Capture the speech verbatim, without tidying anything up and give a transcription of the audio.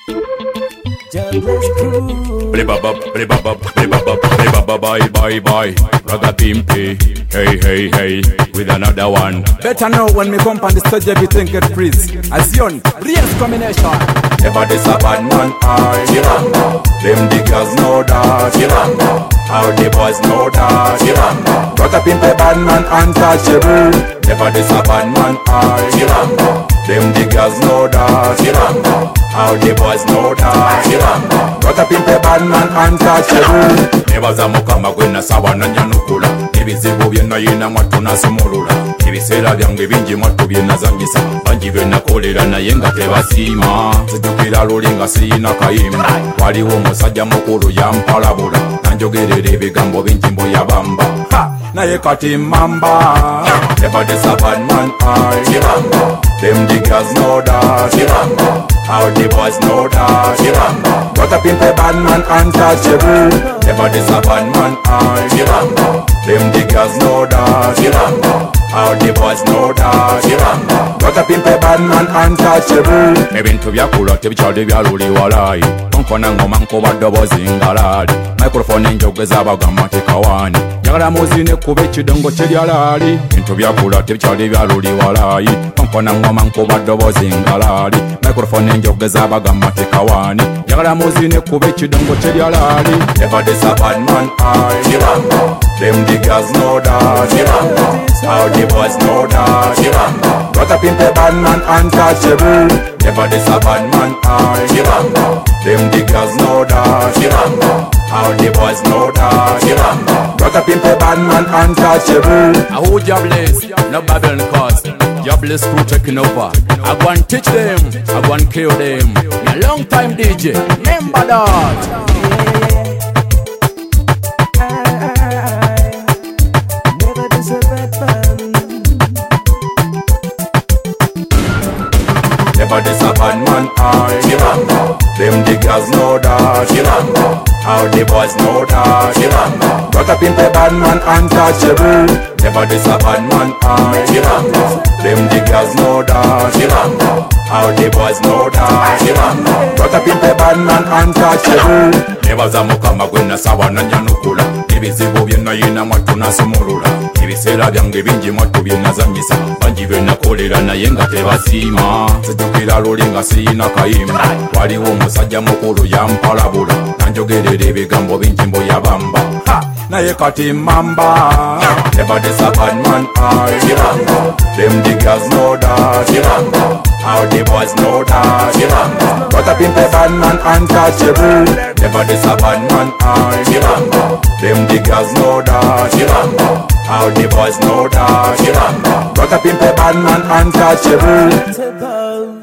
Bye bye bye, Raga Pimpy. Hey hey hey, with another one. Better know when me come on the stage everything get freeze. As yon, real combination. Never this a bad man, I Chiranga. Them the girls know that Chiranga. How the boys know that Chiranga. Raga Pimpy bad man untouchable. Never this a bad man, I Chiranga. Them the girls know that Chiranga. How the boys know that Chiranga. Raga Pimpy bad man untouchable. Nebaza mukama gwena sawa na nyanukula. Ebizibu byonna yina mwattu nasumulula. Ebiseera byange bingi mwattu bye nazanyisa. Bangi bye nakolera naye nga tebasiima. Nzijukira luli nga siyina kayimba. Waliwo omusajja mukulu yampalabula. Nanjogerera ebigambo bingi mbu yabamba. Naye kati mamba. Never this a bad man, I Chiranga. Them the girls know that Chiranga. How the boys know that Chiranga. Raga Pimpy bad man untouchable. Never this a bad man, I Chiranga. Them the girls know that Chiranga. How the boys know that Chiranga. Raga Pimpy bad man untouchable. Ebintu byakula tebikyali byaluli walayi. Tonkona ngoma nkuba ddoboozi ngalaali. Microphone enjogeza bagamba tekawaani. Njagala muzine kuba ekidongo kyeryalaali. Bintu byakula tebikyali byaluli walayi. Tonkona ngoma nkuba ddoboozi ngalaali. Microphone enjogeza bagamba tekawaani. Njagala muzine kuba ekidongo kyeryalaali. Never this a bad man, I Chiranga. Them the girls know that Chiranga. How the boys know that Chiranga. Raga Pimpy bad man untouchable. Never this a bad man, I Chiranga. Them the girls know that Chiranga. How the boys know that Chiranga. Raga Pimpy bad man untouchable. I hold your bless, no Babylon cause. Your bless crew taking over. I go and teach them, I go and kill them. A long time D J, remember that. Never this a bad man, I Chiranga. Them the girls know that Chiranga. How the boys know that Chiranga. Raga Pimpy bad man untouchable. Never this a bad man, I Chiranga. Them the girls know that Chiranga. How the boys know that Chiranga. Raga Pimpy bad man untouchable. Nebaza mukama gwena sawa na nyanukula. Ebizibu byonna yina mwattu nasumulula. Ebiseera byange bingi mwattu bye nazanyisa. Bangi bye nakolera naye nga tebasiima. Nzijukira luli nga siyina kayimba. Waliwo omusajja mukulu yampalabula. Nanjogerera ebigambo bingi mbu yabamba. Naye kati mamba. Never this a bad man, I Chiranga. Them the girls know that Chiranga. How the boys know that Chiranga. Raga Pimpy bad man untouchable. Never this a bad man, I Chiranga. Them the girls know that Chiranga. How the boys know that Chiranga. Raga Pimpy bad man untouchable.